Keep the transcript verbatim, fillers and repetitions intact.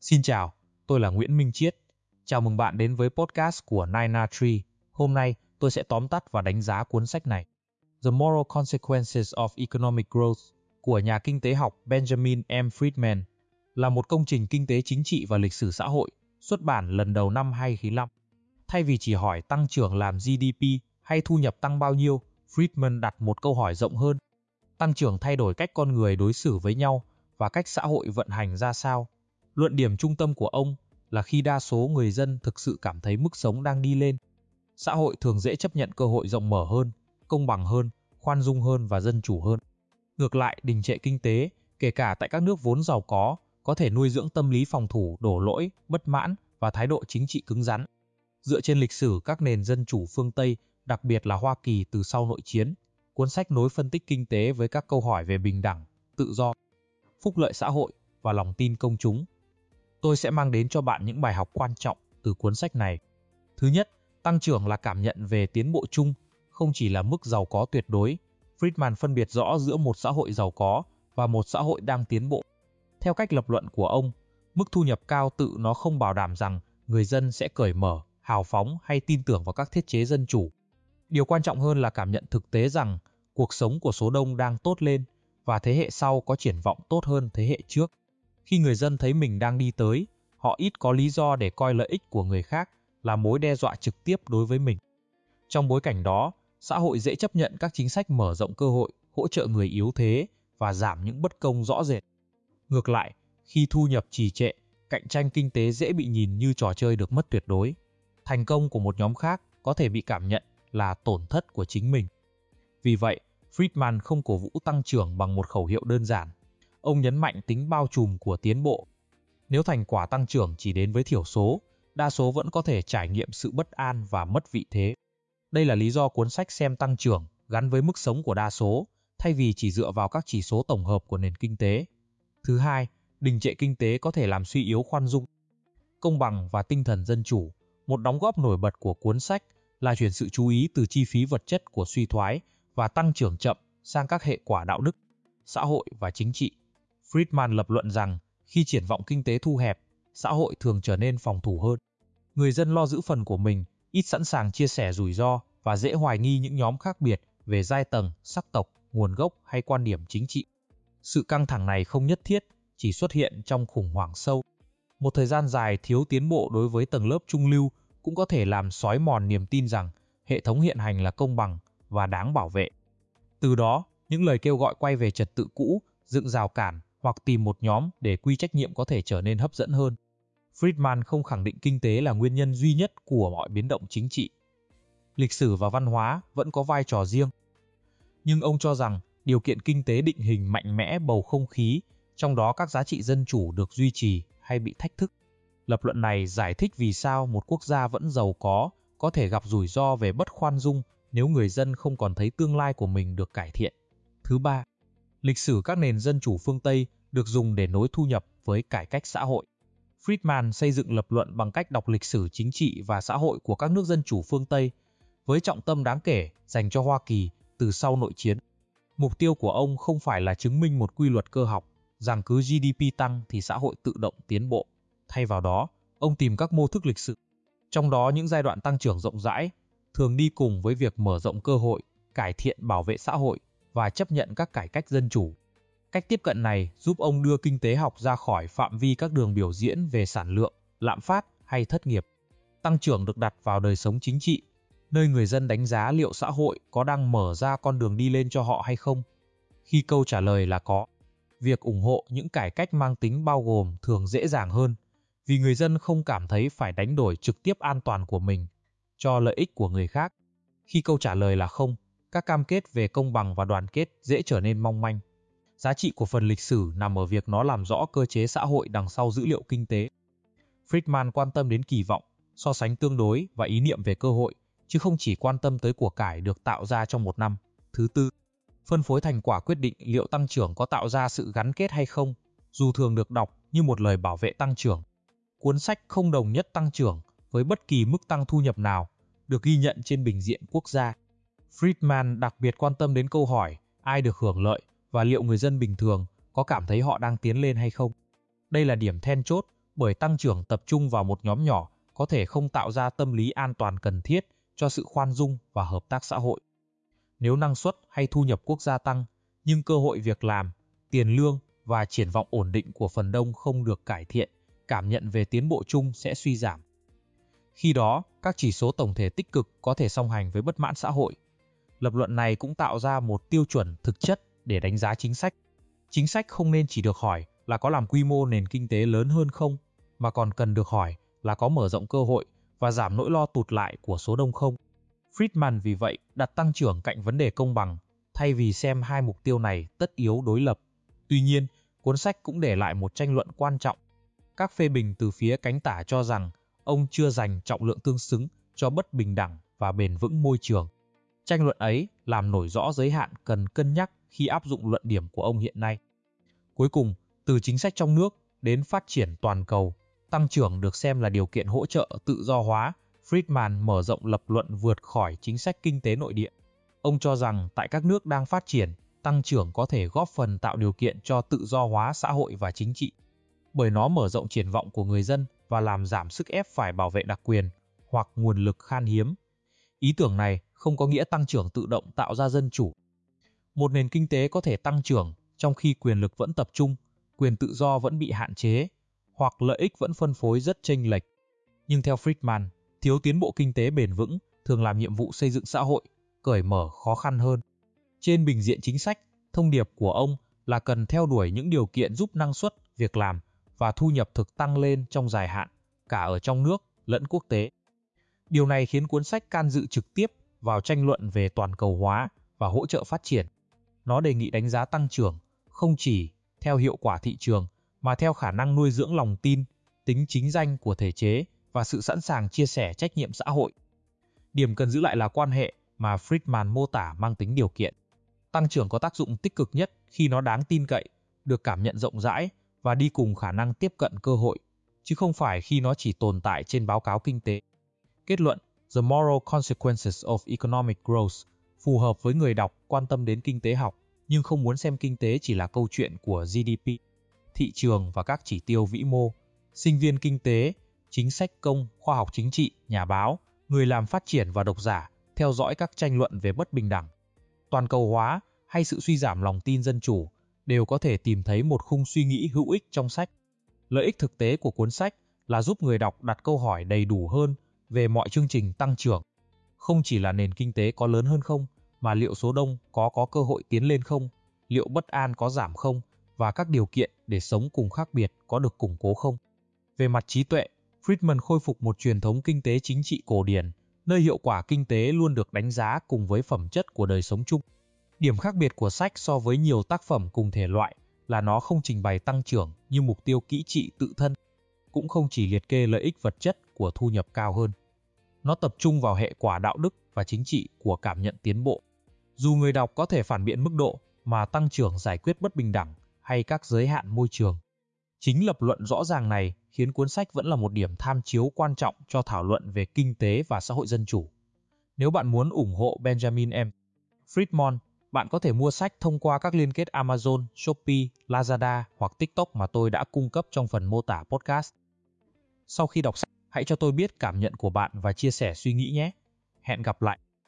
Xin chào, tôi là Nguyễn Minh Chiết. Chào mừng bạn đến với podcast của Nine R Tree. Hôm nay, tôi sẽ tóm tắt và đánh giá cuốn sách này. The Moral Consequences of Economic Growth của nhà kinh tế học Benjamin M. Friedman là một công trình kinh tế chính trị và lịch sử xã hội xuất bản lần đầu năm hai không không năm. Thay vì chỉ hỏi tăng trưởng làm G D P hay thu nhập tăng bao nhiêu, Friedman đặt một câu hỏi rộng hơn. Tăng trưởng thay đổi cách con người đối xử với nhau và cách xã hội vận hành ra sao. Luận điểm trung tâm của ông là khi đa số người dân thực sự cảm thấy mức sống đang đi lên, xã hội thường dễ chấp nhận cơ hội rộng mở hơn, công bằng hơn, khoan dung hơn và dân chủ hơn. Ngược lại, đình trệ kinh tế, kể cả tại các nước vốn giàu có, có thể nuôi dưỡng tâm lý phòng thủ, đổ lỗi, bất mãn và thái độ chính trị cứng rắn. Dựa trên lịch sử các nền dân chủ phương Tây, đặc biệt là Hoa Kỳ từ sau nội chiến, cuốn sách nối phân tích kinh tế với các câu hỏi về bình đẳng, tự do, phúc lợi xã hội và lòng tin công chúng. Tôi sẽ mang đến cho bạn những bài học quan trọng từ cuốn sách này. Thứ nhất, tăng trưởng là cảm nhận về tiến bộ chung, không chỉ là mức giàu có tuyệt đối. Friedman phân biệt rõ giữa một xã hội giàu có và một xã hội đang tiến bộ. Theo cách lập luận của ông, mức thu nhập cao tự nó không bảo đảm rằng người dân sẽ cởi mở, hào phóng hay tin tưởng vào các thiết chế dân chủ. Điều quan trọng hơn là cảm nhận thực tế rằng cuộc sống của số đông đang tốt lên và thế hệ sau có triển vọng tốt hơn thế hệ trước. Khi người dân thấy mình đang đi tới, họ ít có lý do để coi lợi ích của người khác là mối đe dọa trực tiếp đối với mình. Trong bối cảnh đó, xã hội dễ chấp nhận các chính sách mở rộng cơ hội, hỗ trợ người yếu thế và giảm những bất công rõ rệt. Ngược lại, khi thu nhập trì trệ, cạnh tranh kinh tế dễ bị nhìn như trò chơi được mất tuyệt đối. Thành công của một nhóm khác có thể bị cảm nhận là tổn thất của chính mình. Vì vậy, Friedman không cổ vũ tăng trưởng bằng một khẩu hiệu đơn giản. Ông nhấn mạnh tính bao trùm của tiến bộ. Nếu thành quả tăng trưởng chỉ đến với thiểu số, đa số vẫn có thể trải nghiệm sự bất an và mất vị thế. Đây là lý do cuốn sách xem tăng trưởng gắn với mức sống của đa số, thay vì chỉ dựa vào các chỉ số tổng hợp của nền kinh tế. Thứ hai, đình trệ kinh tế có thể làm suy yếu khoan dung, công bằng và tinh thần dân chủ. Một đóng góp nổi bật của cuốn sách là chuyển sự chú ý từ chi phí vật chất của suy thoái và tăng trưởng chậm sang các hệ quả đạo đức, xã hội và chính trị. Friedman lập luận rằng khi triển vọng kinh tế thu hẹp, xã hội thường trở nên phòng thủ hơn. Người dân lo giữ phần của mình, ít sẵn sàng chia sẻ rủi ro và dễ hoài nghi những nhóm khác biệt về giai tầng, sắc tộc, nguồn gốc hay quan điểm chính trị. Sự căng thẳng này không nhất thiết chỉ xuất hiện trong khủng hoảng sâu. Một thời gian dài thiếu tiến bộ đối với tầng lớp trung lưu cũng có thể làm xói mòn niềm tin rằng hệ thống hiện hành là công bằng và đáng bảo vệ. Từ đó, những lời kêu gọi quay về trật tự cũ, dựng rào cản hoặc tìm một nhóm để quy trách nhiệm có thể trở nên hấp dẫn hơn. Friedman không khẳng định kinh tế là nguyên nhân duy nhất của mọi biến động chính trị. Lịch sử và văn hóa vẫn có vai trò riêng. Nhưng ông cho rằng điều kiện kinh tế định hình mạnh mẽ bầu không khí, trong đó các giá trị dân chủ được duy trì hay bị thách thức. Lập luận này giải thích vì sao một quốc gia vẫn giàu có có thể gặp rủi ro về bất khoan dung nếu người dân không còn thấy tương lai của mình được cải thiện. Thứ ba, lịch sử các nền dân chủ phương Tây được dùng để nối thu nhập với cải cách xã hội. Friedman xây dựng lập luận bằng cách đọc lịch sử chính trị và xã hội của các nước dân chủ phương Tây, với trọng tâm đáng kể dành cho Hoa Kỳ từ sau nội chiến. Mục tiêu của ông không phải là chứng minh một quy luật cơ học, rằng cứ G D P tăng thì xã hội tự động tiến bộ. Thay vào đó, ông tìm các mô thức lịch sử, trong đó những giai đoạn tăng trưởng rộng rãi, thường đi cùng với việc mở rộng cơ hội, cải thiện bảo vệ xã hội và chấp nhận các cải cách dân chủ. Cách tiếp cận này giúp ông đưa kinh tế học ra khỏi phạm vi các đường biểu diễn về sản lượng, lạm phát hay thất nghiệp. Tăng trưởng được đặt vào đời sống chính trị, nơi người dân đánh giá liệu xã hội có đang mở ra con đường đi lên cho họ hay không. Khi câu trả lời là có, việc ủng hộ những cải cách mang tính bao gồm thường dễ dàng hơn, vì người dân không cảm thấy phải đánh đổi trực tiếp an toàn của mình cho lợi ích của người khác. Khi câu trả lời là không, các cam kết về công bằng và đoàn kết dễ trở nên mong manh. Giá trị của phần lịch sử nằm ở việc nó làm rõ cơ chế xã hội đằng sau dữ liệu kinh tế. Friedman quan tâm đến kỳ vọng, so sánh tương đối và ý niệm về cơ hội, chứ không chỉ quan tâm tới của cải được tạo ra trong một năm. Thứ tư, phân phối thành quả quyết định liệu tăng trưởng có tạo ra sự gắn kết hay không, dù thường được đọc như một lời bảo vệ tăng trưởng. Cuốn sách không đồng nhất tăng trưởng với bất kỳ mức tăng thu nhập nào được ghi nhận trên bình diện quốc gia. Friedman đặc biệt quan tâm đến câu hỏi ai được hưởng lợi và liệu người dân bình thường có cảm thấy họ đang tiến lên hay không. Đây là điểm then chốt bởi tăng trưởng tập trung vào một nhóm nhỏ có thể không tạo ra tâm lý an toàn cần thiết cho sự khoan dung và hợp tác xã hội. Nếu năng suất hay thu nhập quốc gia tăng, nhưng cơ hội việc làm, tiền lương và triển vọng ổn định của phần đông không được cải thiện, cảm nhận về tiến bộ chung sẽ suy giảm. Khi đó, các chỉ số tổng thể tích cực có thể song hành với bất mãn xã hội. Lập luận này cũng tạo ra một tiêu chuẩn thực chất để đánh giá chính sách. Chính sách không nên chỉ được hỏi là có làm quy mô nền kinh tế lớn hơn không, mà còn cần được hỏi là có mở rộng cơ hội và giảm nỗi lo tụt lại của số đông không. Friedman vì vậy đặt tăng trưởng cạnh vấn đề công bằng, thay vì xem hai mục tiêu này tất yếu đối lập. Tuy nhiên, cuốn sách cũng để lại một tranh luận quan trọng. Các phê bình từ phía cánh tả cho rằng ông chưa dành trọng lượng tương xứng cho bất bình đẳng và bền vững môi trường. Tranh luận ấy làm nổi rõ giới hạn cần cân nhắc khi áp dụng luận điểm của ông hiện nay. Cuối cùng, từ chính sách trong nước đến phát triển toàn cầu, tăng trưởng được xem là điều kiện hỗ trợ tự do hóa. Friedman mở rộng lập luận vượt khỏi chính sách kinh tế nội địa. Ông cho rằng tại các nước đang phát triển, tăng trưởng có thể góp phần tạo điều kiện cho tự do hóa xã hội và chính trị, bởi nó mở rộng triển vọng của người dân và làm giảm sức ép phải bảo vệ đặc quyền hoặc nguồn lực khan hiếm. Ý tưởng này không có nghĩa tăng trưởng tự động tạo ra dân chủ. Một nền kinh tế có thể tăng trưởng trong khi quyền lực vẫn tập trung, quyền tự do vẫn bị hạn chế, hoặc lợi ích vẫn phân phối rất chênh lệch. Nhưng theo Friedman, thiếu tiến bộ kinh tế bền vững thường làm nhiệm vụ xây dựng xã hội cởi mở khó khăn hơn. Trên bình diện chính sách, thông điệp của ông là cần theo đuổi những điều kiện giúp năng suất, việc làm và thu nhập thực tăng lên trong dài hạn, cả ở trong nước lẫn quốc tế. Điều này khiến cuốn sách can dự trực tiếp vào tranh luận về toàn cầu hóa và hỗ trợ phát triển. Nó đề nghị đánh giá tăng trưởng không chỉ theo hiệu quả thị trường mà theo khả năng nuôi dưỡng lòng tin, tính chính danh của thể chế và sự sẵn sàng chia sẻ trách nhiệm xã hội. Điểm cần giữ lại là quan hệ mà Friedman mô tả mang tính điều kiện. Tăng trưởng có tác dụng tích cực nhất khi nó đáng tin cậy, được cảm nhận rộng rãi và đi cùng khả năng tiếp cận cơ hội, chứ không phải khi nó chỉ tồn tại trên báo cáo kinh tế. Kết luận, The Moral Consequences of Economic Growth phù hợp với người đọc quan tâm đến kinh tế học, nhưng không muốn xem kinh tế chỉ là câu chuyện của giê đê pê, thị trường và các chỉ tiêu vĩ mô. Sinh viên kinh tế, chính sách công, khoa học chính trị, nhà báo, người làm phát triển và độc giả theo dõi các tranh luận về bất bình đẳng, toàn cầu hóa hay sự suy giảm lòng tin dân chủ đều có thể tìm thấy một khung suy nghĩ hữu ích trong sách. Lợi ích thực tế của cuốn sách là giúp người đọc đặt câu hỏi đầy đủ hơn về mọi chương trình tăng trưởng. Không chỉ là nền kinh tế có lớn hơn không, mà liệu số đông có có cơ hội tiến lên không, liệu bất an có giảm không, và các điều kiện để sống cùng khác biệt có được củng cố không. Về mặt trí tuệ, Friedman khôi phục một truyền thống kinh tế chính trị cổ điển, nơi hiệu quả kinh tế luôn được đánh giá cùng với phẩm chất của đời sống chung. Điểm khác biệt của sách so với nhiều tác phẩm cùng thể loại là nó không trình bày tăng trưởng như mục tiêu kỹ trị tự thân, cũng không chỉ liệt kê lợi ích vật chất của thu nhập cao hơn. Nó tập trung vào hệ quả đạo đức và chính trị của cảm nhận tiến bộ. Dù người đọc có thể phản biện mức độ mà tăng trưởng giải quyết bất bình đẳng hay các giới hạn môi trường, chính lập luận rõ ràng này khiến cuốn sách vẫn là một điểm tham chiếu quan trọng cho thảo luận về kinh tế và xã hội dân chủ. Nếu bạn muốn ủng hộ Benjamin M. Friedman, bạn có thể mua sách thông qua các liên kết Amazon, Shopee, Lazada hoặc TikTok mà tôi đã cung cấp trong phần mô tả podcast. Sau khi đọc sách, hãy cho tôi biết cảm nhận của bạn và chia sẻ suy nghĩ nhé. Hẹn gặp lại!